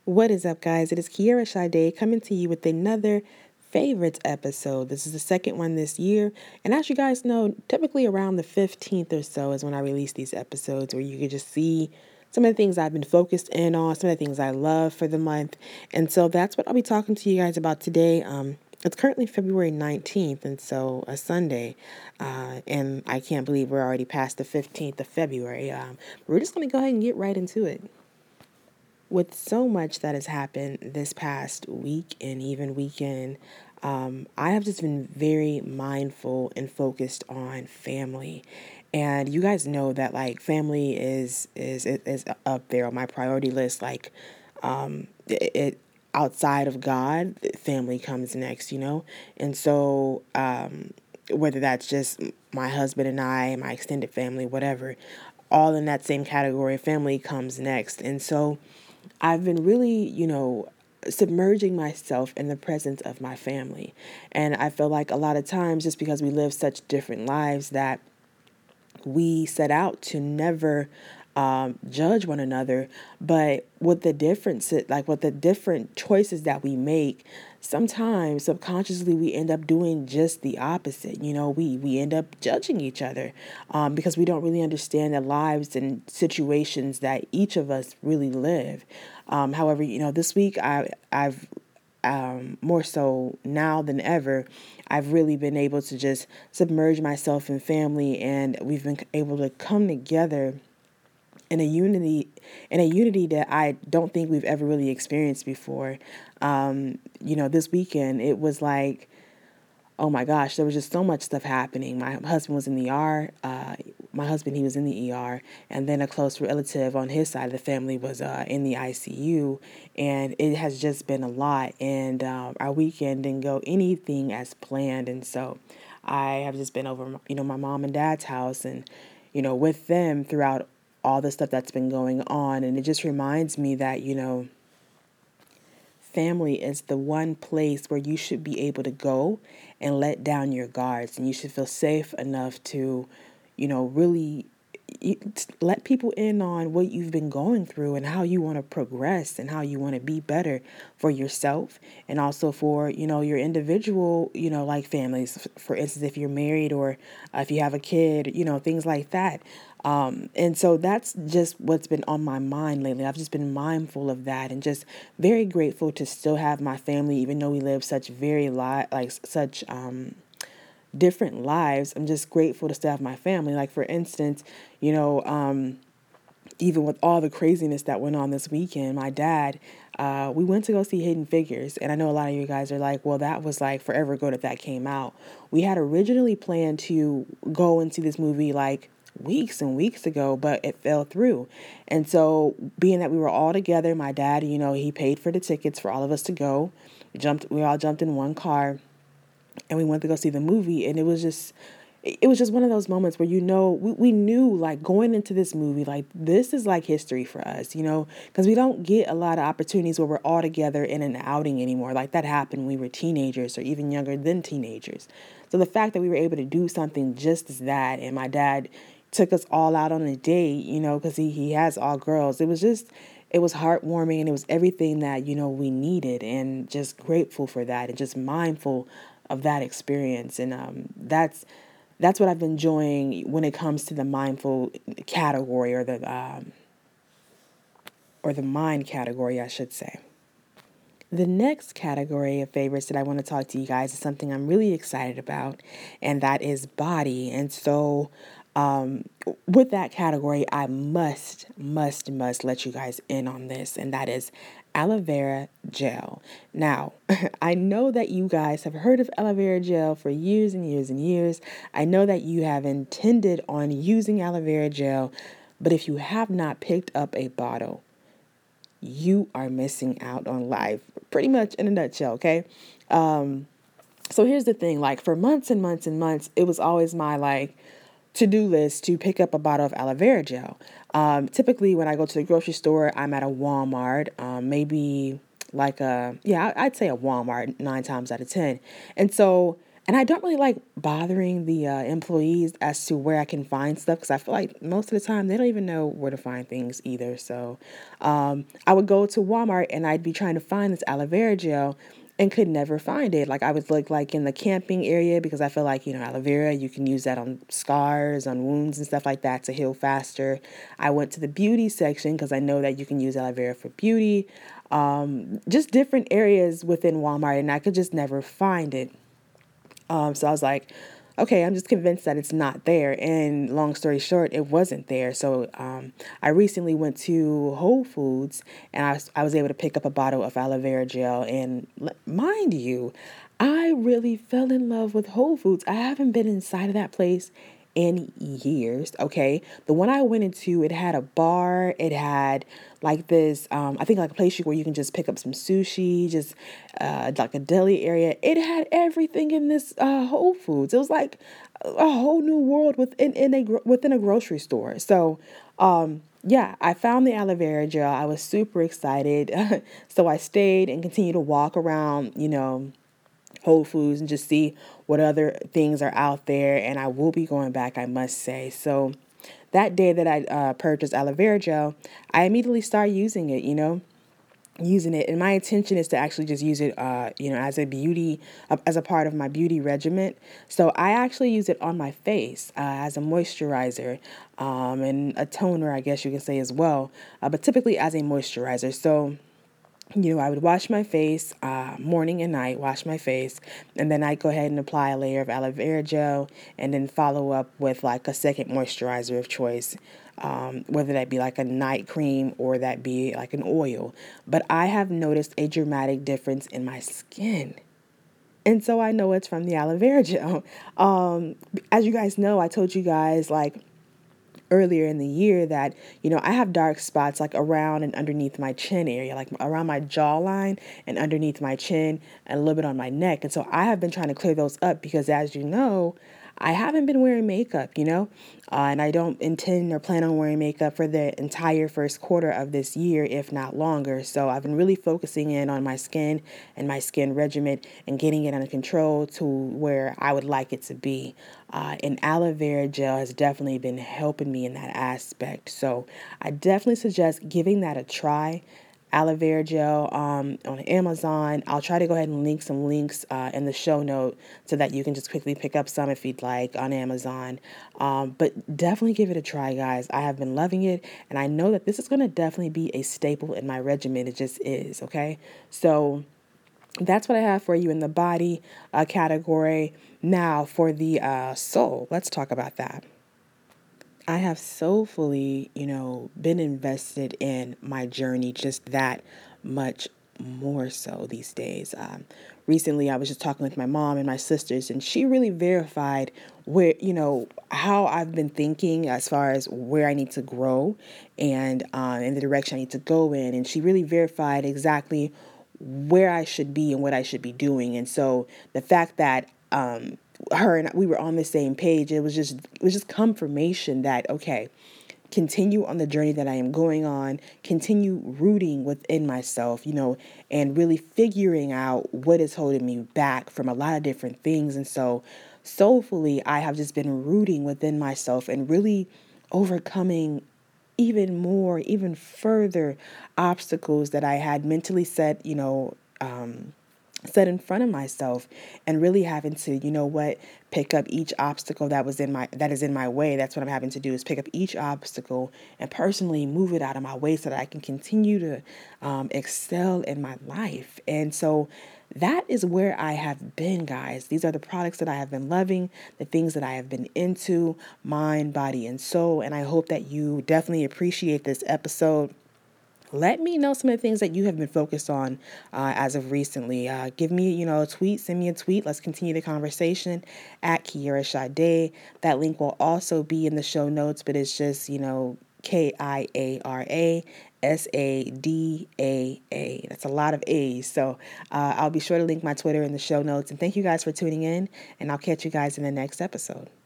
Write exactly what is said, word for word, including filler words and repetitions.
What is up, guys? It is Kiera Sade coming to you with another favorites episode. This is the second one this year. And as you guys know, typically around the fifteenth or so is when I release these episodes where you can just see some of the things I've been focused in on, some of the things I love for the month. And so that's what I'll be talking to you guys about today. Um, it's currently February nineteenth, and so a Sunday. Uh, and I can't believe we're already past the fifteenth of February. Um, we're just going to go ahead and get right into it. With so much that has happened this past week and even weekend, um, I have just been very mindful and focused on family. And you guys know that like family is is is up there on my priority list. Like um, it, it outside of God, family comes next. You know, and so um, whether that's just my husband and I, my extended family, whatever, all in that same category, family comes next. And so I've been really, you know, submerging myself in the presence of my family. And I feel like a lot of times, just because we live such different lives, that we set out to never um, judge one another, but with the difference, like with the different choices that we make, sometimes subconsciously we end up doing just the opposite. You know, we we end up judging each other um, because we don't really understand the lives and situations that each of us really live. Um, however, you know, this week I I've um, more so now than ever, I've really been able to just submerge myself in family, and we've been able to come together in a unity, in a unity that I don't think we've ever really experienced before. Um, you know, this weekend it was like, oh my gosh, there was just so much stuff happening. My husband was in the E R. Uh, my husband, he was in the E R. And then a close relative on his side of the family was uh, in the I C U. And it has just been a lot. And um, our weekend didn't go anything as planned. And so I have just been over, you know, my mom and dad's house and, you know, with them throughout all the stuff that's been going on. And it just reminds me that, you know, family is the one place where you should be able to go and let down your guards, and you should feel safe enough to, you know, really let people in on what you've been going through and how you want to progress and how you want to be better for yourself and also for, you know, your individual, you know, like families. For instance, if you're married or uh, if you have a kid, you know, things like that. Um, and so that's just what's been on my mind lately. I've just been mindful of that and just very grateful to still have my family, even though we live such very li- like such um, different lives. I'm just grateful to still have my family. Like for instance, you know, um, even with all the craziness that went on this weekend, my dad, uh, we went to go see Hidden Figures. And I know a lot of you guys are like, well, that was like forever ago that that came out. We had originally planned to go and see this movie like weeks and weeks ago, but it fell through. And so being that we were all together, my dad, you know, he paid for the tickets for all of us to go. We jumped, we all jumped in one car and we went to go see the movie. And it was just, it was just one of those moments where, you know, we, we knew like going into this movie, like this is like history for us, you know, because we don't get a lot of opportunities where we're all together in an outing anymore. Like that happened when we were teenagers or even younger than teenagers. So the fact that we were able to do something just as that, and my dad took us all out on a date, you know, because he, he has all girls. It was just, it was heartwarming, and it was everything that, you know, we needed, and just grateful for that and just mindful of that experience. And um, that's, that's what I've been enjoying when it comes to the mindful category, or the um, or the mind category, I should say. The next category of favorites that I want to talk to you guys is something I'm really excited about, and that is body. And so, um, with that category, I must, must, must let you guys in on this, and that is aloe vera gel. Now, I know that you guys have heard of aloe vera gel for years and years and years. I know that you have intended on using aloe vera gel, but if you have not picked up a bottle, you are missing out on life, pretty much in a nutshell, okay? Um, so here's the thing, like for months and months and months, it was always my like to-do list to pick up a bottle of aloe vera gel. Um, typically when I go to the grocery store, I'm at a Walmart, um, maybe like a, yeah, I'd say a Walmart nine times out of ten. And so And I don't really like bothering the uh, employees as to where I can find stuff because I feel like most of the time they don't even know where to find things either. So um, I would go to Walmart and I'd be trying to find this aloe vera gel and could never find it. Like I would look like in the camping area because I feel like, you know, aloe vera, you can use that on scars, on wounds and stuff like that to heal faster. I went to the beauty section because I know that you can use aloe vera for beauty. Um, just different areas within Walmart and I could just never find it. Um, so I was like, okay, I'm just convinced that it's not there. And long story short, it wasn't there. So um, I recently went to Whole Foods and I was, I was able to pick up a bottle of aloe vera gel. And l- mind you, I really fell in love with Whole Foods. I haven't been inside of that place in years. Okay. The one I went into, it had a bar, it had like this, um, I think like a place where you can just pick up some sushi, just uh, like a deli area. It had everything in this uh, Whole Foods. It was like a whole new world within in a within a grocery store. So, um, yeah, I found the aloe vera gel. I was super excited. So I stayed and continued to walk around, you know, Whole Foods and just see what other things are out there. And I will be going back, I must say. So that day that I uh, purchased aloe vera gel, I immediately started using it, you know, using it. And my intention is to actually just use it, uh, you know, as a beauty, uh, as a part of my beauty regimen. So I actually use it on my face uh, as a moisturizer um, and a toner, I guess you can say as well, uh, but typically as a moisturizer. So you know, I would wash my face uh, morning and night, wash my face, and then I'd go ahead and apply a layer of aloe vera gel and then follow up with like a second moisturizer of choice, um, whether that be like a night cream or that be like an oil. But I have noticed a dramatic difference in my skin. And so I know it's from the aloe vera gel. Um, as you guys know, I told you guys like earlier in the year that, you know, I have dark spots like around and underneath my chin area, like around my jawline and underneath my chin and a little bit on my neck. And so I have been trying to clear those up because, as you know, I haven't been wearing makeup, you know, uh, and I don't intend or plan on wearing makeup for the entire first quarter of this year, if not longer. So I've been really focusing in on my skin and my skin regimen and getting it under control to where I would like it to be. Uh, and aloe vera gel has definitely been helping me in that aspect. So I definitely suggest giving that a try. Aloe vera gel um, on Amazon. I'll try to go ahead and link some links uh, in the show note so that you can just quickly pick up some if you'd like on Amazon. Um, but definitely give it a try, guys. I have been loving it, and I know that this is going to definitely be a staple in my regimen. It just is, okay? So that's what I have for you in the body uh, category. Now, for the uh, soul, let's talk about that. I have soulfully, you know, been invested in my journey just that much more so these days. Um, recently, I was just talking with my mom and my sisters, and she really verified where, you know, how I've been thinking as far as where I need to grow and um, in the direction I need to go in. And she really verified exactly where I should be and what I should be doing. And so the fact that um, her and we were on the same page, it was just it was just confirmation that okay, continue on the journey that I am going on, continue rooting within myself, you know, and really figuring out what is holding me back from a lot of different things. And so soulfully, I have just been rooting within myself and really overcoming even more, even further obstacles that I had mentally set, you know, um, set in front of myself and really having to, you know what, pick up each obstacle that was in my that is in my way. That's what I'm having to do is pick up each obstacle and personally move it out of my way so that I can continue to um, excel in my life. And so that is where I have been, guys. These are the products that I have been loving, the things that I have been into, mind, body, and soul. And I hope that you definitely appreciate this episode. Let me know some of the things that you have been focused on uh, as of recently. Uh, give me, you know, a tweet. Send me a tweet. Let's continue the conversation at Kiara Sade. That link will also be in the show notes, but it's just, you know, K I A R A S A D A A. That's a lot of A's. So uh, I'll be sure to link my Twitter in the show notes. And thank you guys for tuning in, and I'll catch you guys in the next episode.